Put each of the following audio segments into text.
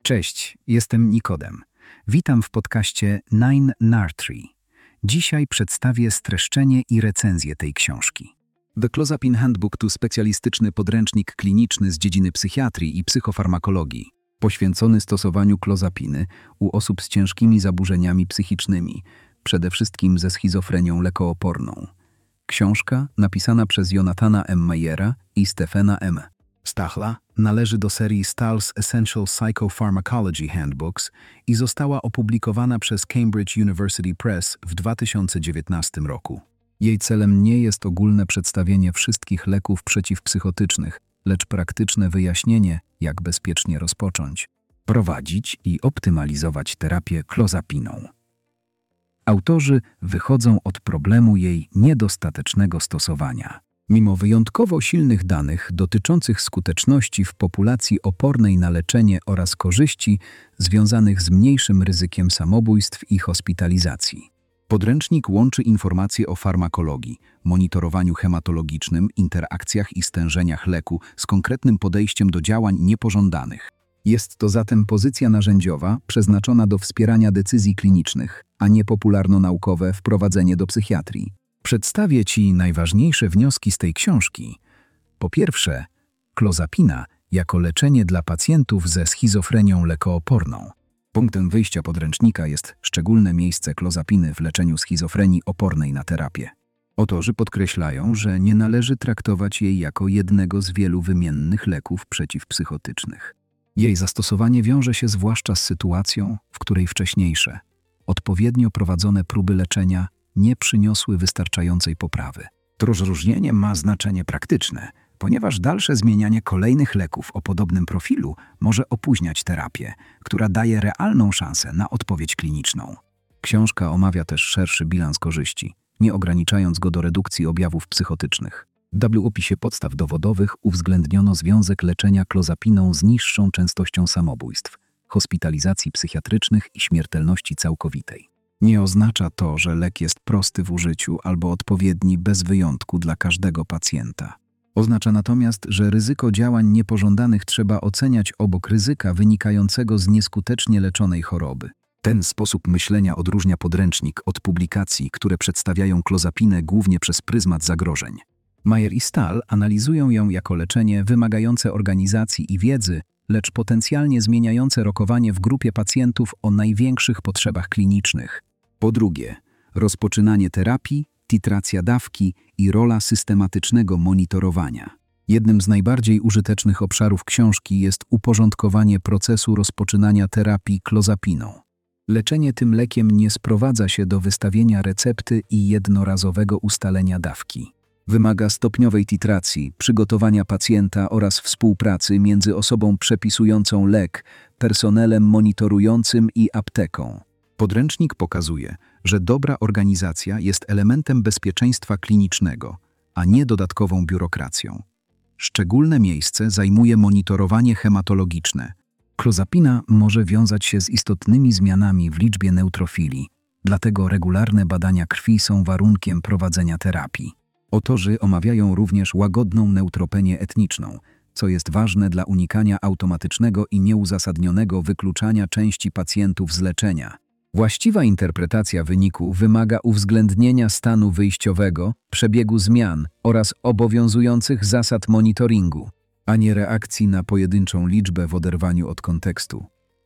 Cześć, jestem Nikodem. Witam w podcaście Nine Nartree. Dzisiaj przedstawię streszczenie i recenzję tej książki. The Clozapine Handbook to specjalistyczny podręcznik kliniczny z dziedziny psychiatrii i psychofarmakologii, poświęcony stosowaniu klozapiny u osób z ciężkimi zaburzeniami psychicznymi, przede wszystkim ze schizofrenią lekooporną. Książka, napisana przez Jonathana M. Mayera i Stephena M. Stachla, należy do serii Stahl's Essential Psychopharmacology Handbooks i została opublikowana przez Cambridge University Press w 2019 roku. Jej celem nie jest ogólne przedstawienie wszystkich leków przeciwpsychotycznych, lecz praktyczne wyjaśnienie, jak bezpiecznie rozpocząć, prowadzić i optymalizować terapię klozapiną. Autorzy wychodzą od problemu jej niedostatecznego stosowania. Mimo wyjątkowo silnych danych dotyczących skuteczności w populacji opornej na leczenie oraz korzyści związanych z mniejszym ryzykiem samobójstw i hospitalizacji. Podręcznik łączy informacje o farmakologii, monitorowaniu hematologicznym, interakcjach i stężeniach leku z konkretnym podejściem do działań niepożądanych. Jest to zatem pozycja narzędziowa przeznaczona do wspierania decyzji klinicznych, a nie popularno-naukowe wprowadzenie do psychiatrii. Przedstawię Ci najważniejsze wnioski z tej książki. Po pierwsze, klozapina jako leczenie dla pacjentów ze schizofrenią lekooporną. Punktem wyjścia podręcznika jest szczególne miejsce klozapiny w leczeniu schizofrenii opornej na terapię. Autorzy podkreślają, że nie należy traktować jej jako jednego z wielu wymiennych leków przeciwpsychotycznych. Jej zastosowanie wiąże się zwłaszcza z sytuacją, w której wcześniejsze, odpowiednio prowadzone próby leczenia nie przyniosły wystarczającej poprawy. To rozróżnienie ma znaczenie praktyczne, ponieważ dalsze zmienianie kolejnych leków o podobnym profilu może opóźniać terapię, która daje realną szansę na odpowiedź kliniczną. Książka omawia też szerszy bilans korzyści, nie ograniczając go do redukcji objawów psychotycznych. W opisie podstaw dowodowych uwzględniono związek leczenia klozapiną z niższą częstością samobójstw, hospitalizacji psychiatrycznych i śmiertelności całkowitej. Nie oznacza to, że lek jest prosty w użyciu albo odpowiedni bez wyjątku dla każdego pacjenta. Oznacza natomiast, że ryzyko działań niepożądanych trzeba oceniać obok ryzyka wynikającego z nieskutecznie leczonej choroby. Ten sposób myślenia odróżnia podręcznik od publikacji, które przedstawiają klozapinę głównie przez pryzmat zagrożeń. Mayer i Stahl analizują ją jako leczenie wymagające organizacji i wiedzy, lecz potencjalnie zmieniające rokowanie w grupie pacjentów o największych potrzebach klinicznych. Po drugie, rozpoczynanie terapii, titracja dawki i rola systematycznego monitorowania. Jednym z najbardziej użytecznych obszarów książki jest uporządkowanie procesu rozpoczynania terapii klozapiną. Leczenie tym lekiem nie sprowadza się do wystawienia recepty i jednorazowego ustalenia dawki. Wymaga stopniowej titracji, przygotowania pacjenta oraz współpracy między osobą przepisującą lek, personelem monitorującym i apteką. Podręcznik pokazuje, że dobra organizacja jest elementem bezpieczeństwa klinicznego, a nie dodatkową biurokracją. Szczególne miejsce zajmuje monitorowanie hematologiczne. Klozapina może wiązać się z istotnymi zmianami w liczbie neutrofilii, dlatego regularne badania krwi są warunkiem prowadzenia terapii. Autorzy omawiają również łagodną neutropenię etniczną, co jest ważne dla unikania automatycznego i nieuzasadnionego wykluczania części pacjentów z leczenia. Właściwa interpretacja wyniku wymaga uwzględnienia stanu wyjściowego, przebiegu zmian oraz obowiązujących zasad monitoringu, a nie reakcji na pojedynczą liczbę w oderwaniu od kontekstu.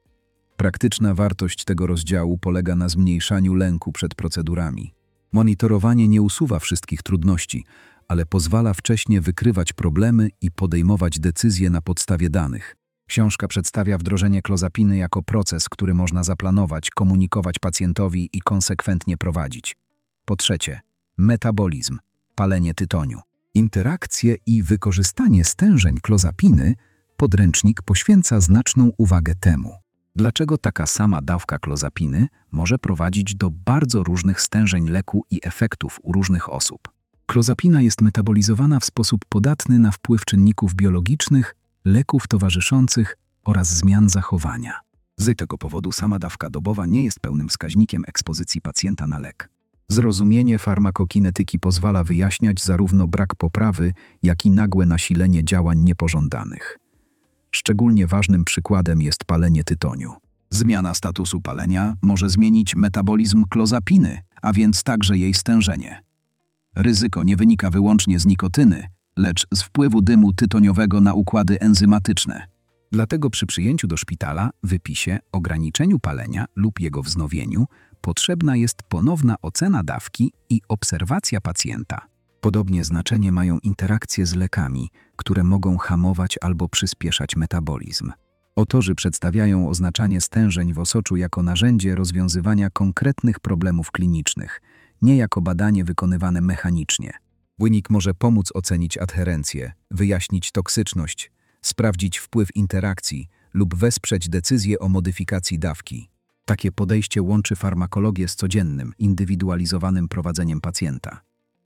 Praktyczna wartość tego rozdziału polega na zmniejszaniu lęku przed procedurami. Monitorowanie nie usuwa wszystkich trudności, ale pozwala wcześnie wykrywać problemy i podejmować decyzje na podstawie danych. Książka przedstawia wdrożenie klozapiny jako proces, który można zaplanować, komunikować pacjentowi i konsekwentnie prowadzić. Po trzecie, metabolizm, palenie tytoniu. Interakcje i wykorzystanie stężeń klozapiny podręcznik poświęca znaczną uwagę temu. Dlaczego taka sama dawka klozapiny może prowadzić do bardzo różnych stężeń leku i efektów u różnych osób? Klozapina jest metabolizowana w sposób podatny na wpływ czynników biologicznych, leków towarzyszących oraz zmian zachowania. Z tego powodu sama dawka dobowa nie jest pełnym wskaźnikiem ekspozycji pacjenta na lek. Zrozumienie farmakokinetyki pozwala wyjaśniać zarówno brak poprawy, jak i nagłe nasilenie działań niepożądanych. Szczególnie ważnym przykładem jest palenie tytoniu. Zmiana statusu palenia może zmienić metabolizm klozapiny, a więc także jej stężenie. Ryzyko nie wynika wyłącznie z nikotyny, lecz z wpływu dymu tytoniowego na układy enzymatyczne. Dlatego przy przyjęciu do szpitala, wypisie, ograniczeniu palenia lub jego wznowieniu potrzebna jest ponowna ocena dawki i obserwacja pacjenta. Podobnie znaczenie mają interakcje z lekami, które mogą hamować albo przyspieszać metabolizm. Autorzy przedstawiają oznaczanie stężeń w osoczu jako narzędzie rozwiązywania konkretnych problemów klinicznych, nie jako badanie wykonywane mechanicznie. Wynik może pomóc ocenić adherencję, wyjaśnić toksyczność, sprawdzić wpływ interakcji lub wesprzeć decyzję o modyfikacji dawki. Takie podejście łączy farmakologię z codziennym, indywidualizowanym prowadzeniem pacjenta.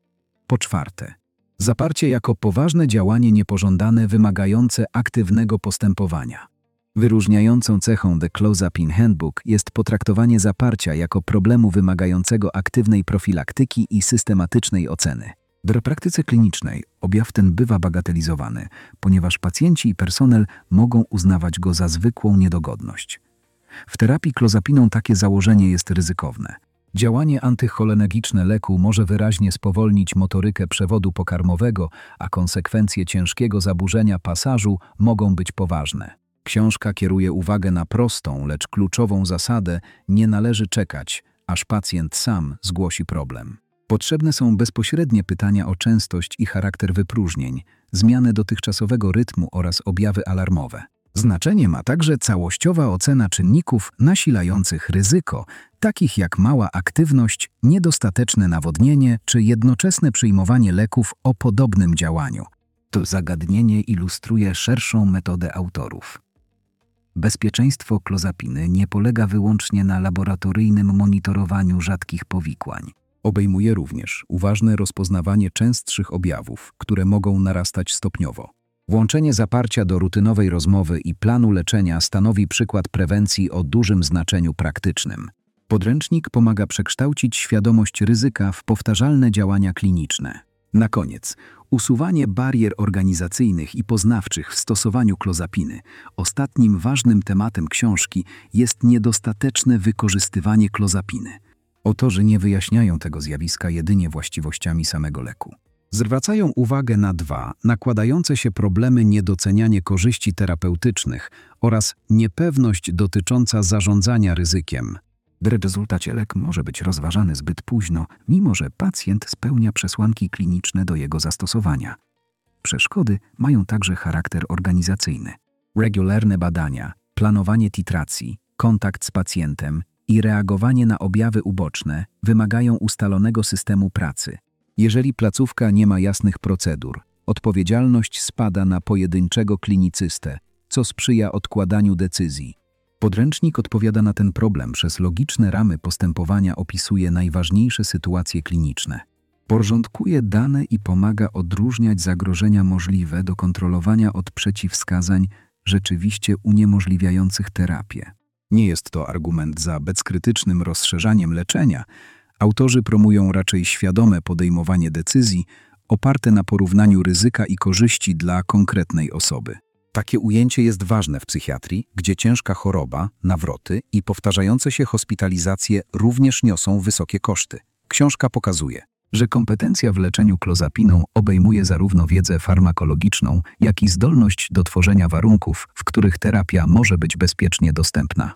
Po czwarte, zaparcie jako poważne działanie niepożądane wymagające aktywnego postępowania. Wyróżniającą cechą The Clozapine Handbook jest potraktowanie zaparcia jako problemu wymagającego aktywnej profilaktyki i systematycznej oceny. W praktyce klinicznej objaw ten bywa bagatelizowany, ponieważ pacjenci i personel mogą uznawać go za zwykłą niedogodność. W terapii klozapiną takie założenie jest ryzykowne. Działanie antycholinergiczne leku może wyraźnie spowolnić motorykę przewodu pokarmowego, a konsekwencje ciężkiego zaburzenia pasażu mogą być poważne. Książka kieruje uwagę na prostą, lecz kluczową zasadę: nie należy czekać, aż pacjent sam zgłosi problem. Potrzebne są bezpośrednie pytania o częstość i charakter wypróżnień, zmianę dotychczasowego rytmu oraz objawy alarmowe. Znaczenie ma także całościowa ocena czynników nasilających ryzyko, takich jak mała aktywność, niedostateczne nawodnienie czy jednoczesne przyjmowanie leków o podobnym działaniu. To zagadnienie ilustruje szerszą metodę autorów. Bezpieczeństwo klozapiny nie polega wyłącznie na laboratoryjnym monitorowaniu rzadkich powikłań. Obejmuje również uważne rozpoznawanie częstszych objawów, które mogą narastać stopniowo. Włączenie zaparcia do rutynowej rozmowy i planu leczenia stanowi przykład prewencji o dużym znaczeniu praktycznym. Podręcznik pomaga przekształcić świadomość ryzyka w powtarzalne działania kliniczne. Na koniec, usuwanie barier organizacyjnych i poznawczych w stosowaniu klozapiny. Ostatnim ważnym tematem książki jest niedostateczne wykorzystywanie klozapiny. Autorzy nie wyjaśniają tego zjawiska jedynie właściwościami samego leku. Zwracają uwagę na dwa nakładające się problemy: niedocenianie korzyści terapeutycznych oraz niepewność dotycząca zarządzania ryzykiem. W rezultacie lek może być rozważany zbyt późno, mimo że pacjent spełnia przesłanki kliniczne do jego zastosowania. Przeszkody mają także charakter organizacyjny. Regularne badania, planowanie titracji, kontakt z pacjentem i reagowanie na objawy uboczne wymagają ustalonego systemu pracy. Jeżeli placówka nie ma jasnych procedur, odpowiedzialność spada na pojedynczego klinicystę, co sprzyja odkładaniu decyzji. Podręcznik odpowiada na ten problem przez logiczne ramy postępowania, opisuje najważniejsze sytuacje kliniczne. Porządkuje dane i pomaga odróżniać zagrożenia możliwe do kontrolowania od przeciwwskazań rzeczywiście uniemożliwiających terapię. Nie jest to argument za bezkrytycznym rozszerzaniem leczenia. Autorzy promują raczej świadome podejmowanie decyzji oparte na porównaniu ryzyka i korzyści dla konkretnej osoby. Takie ujęcie jest ważne w psychiatrii, gdzie ciężka choroba, nawroty i powtarzające się hospitalizacje również niosą wysokie koszty. Książka pokazuje, że kompetencja w leczeniu klozapiną obejmuje zarówno wiedzę farmakologiczną, jak i zdolność do tworzenia warunków, w których terapia może być bezpiecznie dostępna.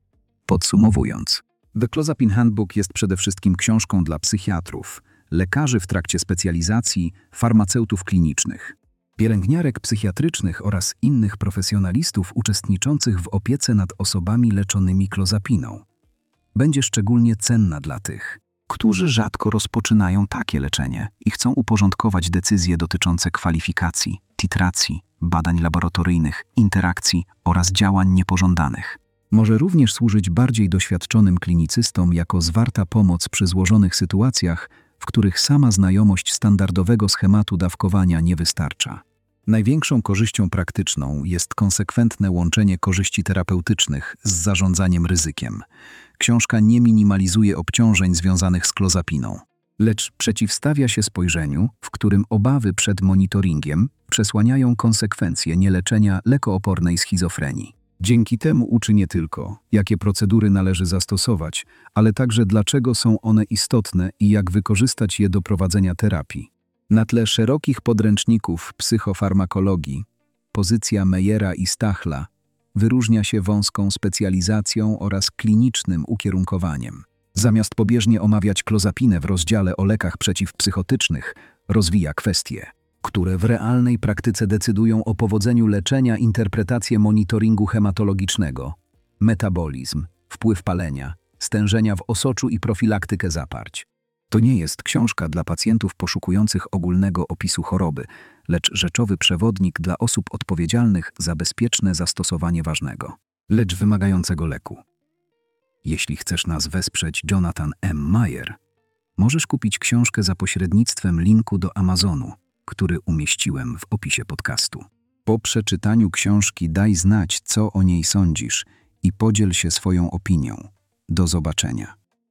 Podsumowując, The Clozapine Handbook jest przede wszystkim książką dla psychiatrów, lekarzy w trakcie specjalizacji, farmaceutów klinicznych, pielęgniarek psychiatrycznych oraz innych profesjonalistów uczestniczących w opiece nad osobami leczonymi klozapiną. Będzie szczególnie cenna dla tych, którzy rzadko rozpoczynają takie leczenie i chcą uporządkować decyzje dotyczące kwalifikacji, titracji, badań laboratoryjnych, interakcji oraz działań niepożądanych. Może również służyć bardziej doświadczonym klinicystom jako zwarta pomoc przy złożonych sytuacjach, w których sama znajomość standardowego schematu dawkowania nie wystarcza. Największą korzyścią praktyczną jest konsekwentne łączenie korzyści terapeutycznych z zarządzaniem ryzykiem. Książka nie minimalizuje obciążeń związanych z klozapiną, lecz przeciwstawia się spojrzeniu, w którym obawy przed monitoringiem przesłaniają konsekwencje nieleczenia lekoopornej schizofrenii. Dzięki temu uczy nie tylko, jakie procedury należy zastosować, ale także dlaczego są one istotne i jak wykorzystać je do prowadzenia terapii. Na tle szerokich podręczników psychofarmakologii, pozycja Meyera i Stachla wyróżnia się wąską specjalizacją oraz klinicznym ukierunkowaniem. Zamiast pobieżnie omawiać klozapinę w rozdziale o lekach przeciwpsychotycznych, rozwija kwestie, które w realnej praktyce decydują o powodzeniu leczenia, interpretację monitoringu hematologicznego, metabolizm, wpływ palenia, stężenia w osoczu i profilaktykę zaparć. To nie jest książka dla pacjentów poszukujących ogólnego opisu choroby, lecz rzeczowy przewodnik dla osób odpowiedzialnych za bezpieczne zastosowanie ważnego, lecz wymagającego leku. Jeśli chcesz nas wesprzeć, Jonathan M. Mayer, możesz kupić książkę za pośrednictwem linku do Amazonu, który umieściłem w opisie podcastu. Po przeczytaniu książki daj znać, co o niej sądzisz i podziel się swoją opinią. Do zobaczenia.